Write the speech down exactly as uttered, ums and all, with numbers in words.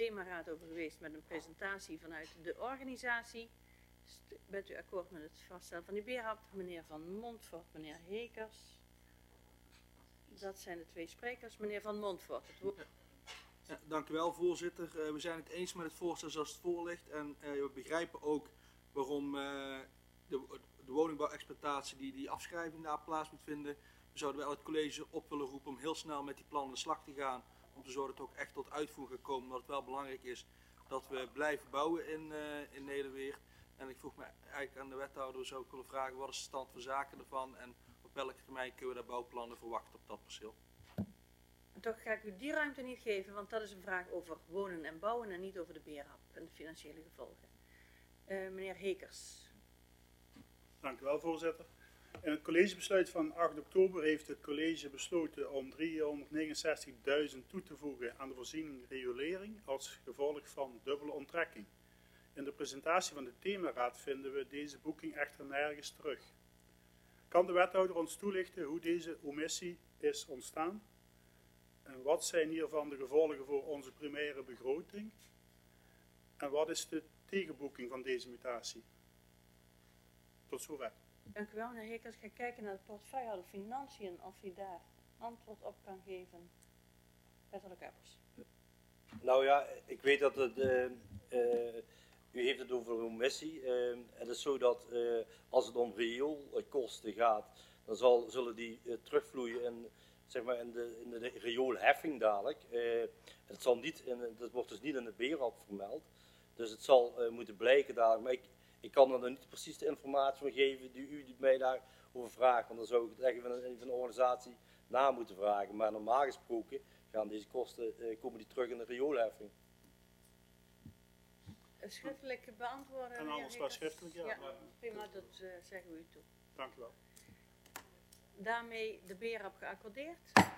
themaraad over geweest met een presentatie vanuit de organisatie. Bent u akkoord met het vaststellen van die B R A P? Meneer Van Montfort, meneer Hekers. Dat zijn de twee sprekers. Meneer Van Montfort. Het woord. Ja, dank u wel, voorzitter. Uh, we zijn het eens met het voorstel zoals het voor ligt. En uh, we begrijpen ook waarom uh, de, de woningbouwexploitatie die, die afschrijving daar plaats moet vinden. We zouden wel het college op willen roepen om heel snel met die plannen aan de slag te gaan. Om te zorgen dat het ook echt tot uitvoering gaat komen. Omdat het wel belangrijk is dat we blijven bouwen in, uh, in Nederweert. En ik vroeg me eigenlijk aan de wethouder, zou ik willen vragen, wat is de stand van zaken ervan? En op welke termijn kunnen we daar bouwplannen verwachten op dat perceel? En toch ga ik u die ruimte niet geven, want dat is een vraag over wonen en bouwen en niet over de B R A P en de financiële gevolgen. Uh, meneer Hekers. Dank u wel, voorzitter. In het collegebesluit van acht oktober heeft het college besloten om driehonderdnegenenzestigduizend toe te voegen aan de voorziening riolering als gevolg van dubbele onttrekking. In de presentatie van de themaraad vinden we deze boeking echter nergens terug. Kan de wethouder ons toelichten hoe deze omissie is ontstaan? En wat zijn hiervan de gevolgen voor onze primaire begroting? En wat is de tegenboeking van deze mutatie? Tot zover. Dank u wel, meneer Hekers. Ik ga kijken naar de portefeuillehouder Financiën, of hij daar antwoord op kan geven. Wethouder Kuipers. Nou ja, ik weet dat het... Uh, uh, U heeft het over een omissie. Uh, het is zo dat uh, als het om rioolkosten gaat, dan zal, zullen die uh, terugvloeien in, zeg maar in, de, in de rioolheffing dadelijk. Uh, het zal niet in, dat wordt dus niet in de B R A P vermeld. Dus het zal uh, moeten blijken dadelijk. Maar ik, ik kan er niet precies de informatie van geven die u die mij daarover vraagt. Want dan zou ik het echt van een, van een organisatie na moeten vragen. Maar normaal gesproken gaan deze kosten, uh, komen die terug in de rioolheffing. Schriftelijk beantwoorden. En anders wel schriftelijk, ja. Ja, prima, dat uh, zeggen we u toe. Dank u wel. Daarmee de B R A P geaccordeerd.